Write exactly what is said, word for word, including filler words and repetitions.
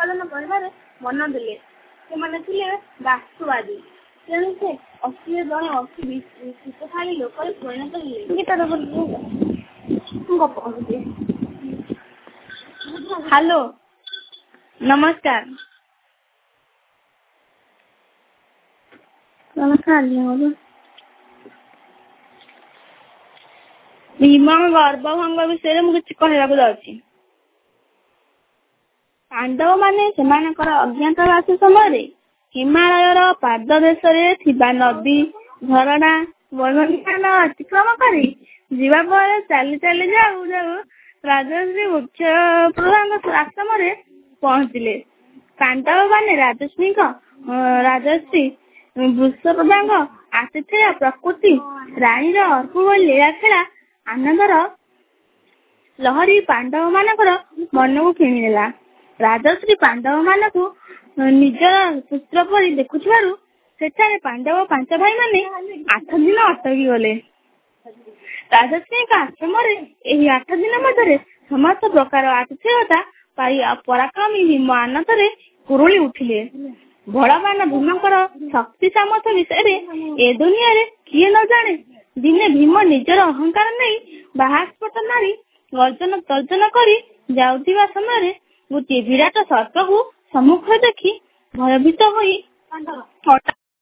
ପାଳନ କରିବାରେ ମନ ଦେଲେ। ସେମାନେ ଥିଲେ ବାସ୍ତୁବାଦୀ। ତେଣୁ ସେ ଅତି ଜଣେ ଅତି ବିଶିଷ୍ଟଶାଳୀ ଲୋକରେ ପରିଣତ ହେଲେ। ହ୍ୟାଲୋ, ନମସ୍କାର। ନମସ୍କାର। ଭୀମଙ୍କ ଗର୍ଭଭଙ୍ଗ ବିଷୟରେ ମୁଁ କିଛି କହିବାକୁ ଯାଉଛି। ପାଣ୍ଡବ ମାନେ ସେମାନଙ୍କର ଅଜ୍ଞାତବାସ ସମୟରେ ହିମାଳୟର ପାଦଦେଶରେ ଥିବା ନଦୀ, ଝରଣା, ବନ୍ୟପ୍ରାଣ ଅତିକ୍ରମ କରି ଯିବା ପରେ ଚାଲି ଚାଲି ଯାଉ ଯାଉ ରାଜଶ୍ରୀ ବୃକ୍ଷ ପ୍ରଧାନଙ୍କ ଆଶ୍ରମରେ ପହଞ୍ଚିଲେ। ପାଣ୍ଡବ ମାନେ ରାଜଶ୍ରୀଙ୍କ ରାଜଶ୍ରୀ ବୃଷପ୍ରଦାଙ୍କ ଆସିଥିବା ପ୍ରକୃତି ରାଣୀର ଅପୂର୍ବ ଲୀଳାଖେଳା ଆନନ୍ଦର ଲହରୀ ପାଣ୍ଡବ ମାନଙ୍କର ମନକୁ କିଣିନେଲା। ରାଜଶ୍ରୀ ପାଣ୍ଡବ ମାନଙ୍କୁ ନିଜର ପୁତ୍ର ପରି ଦେଖୁଥିବାରୁ ସେଠାରେ ପାଣ୍ଡବ ପାଞ୍ଚ ଭାଇ ମାନେ ଆଠ ଦିନ ଅଟକି ଗଲେ। ରାଜଶ୍ରୀଙ୍କ ଆଶ୍ରମରେ ଏହି ଆଠ ଦିନ ମଧ୍ୟରେ ସମସ୍ତ ପ୍ରକାର ଆତିଥ୍ୟତା ପାଇ ପରାକ୍ରମୀ ଭୀମ ଆନନ୍ଦରେ କୁରୁଳି ଉଠିଲେ। ବଳବାନ ଭୀମଙ୍କର ଶକ୍ତି ସାମର୍ଥ୍ୟ ବିଷୟରେ ଏ ଦୁନିଆରେ କିଏ ନ ଜାଣେ। ଦିନେ ଭୀମ ନିଜର ଅହଙ୍କାର ନେଇ ବାହାସ୍ପଟ ନାରୀ ଗର୍ଜନ ତର୍ଜନ କରି ଯାଉଥିବା ସମୟରେ ଗୋଟିଏ ବିରାଟ ସର୍ପକୁ ସମ୍ମୁଖରେ ଦେଖି ଭୟଭୀତ ହୋଇ